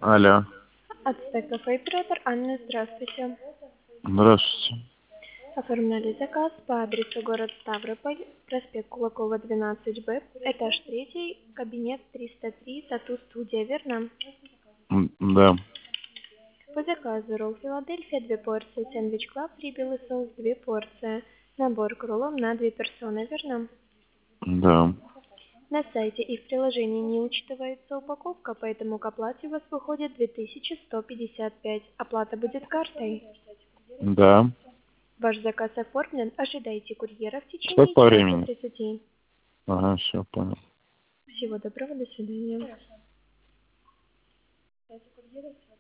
Алло. Ацтек кафе оператор Анна, здравствуйте. Здравствуйте. Оформляли заказ по адресу город Ставрополь, проспект Кулакова, 12Б, этаж 3, кабинет 303, тату-студия, верно? Да. По заказу ролл Филадельфия 2 порции, сэндвич клаб, 3 белый соус 2 порции, набор к роллам на 2 персоны, верно? Да. На сайте и в приложении не учитывается упаковка, поэтому к оплате у вас выходит 2155. Оплата будет картой. Да. Ваш заказ оформлен. Ожидайте курьера в Что течение по часа времени? 30. Ага, все, понял. Всего доброго, до свидания.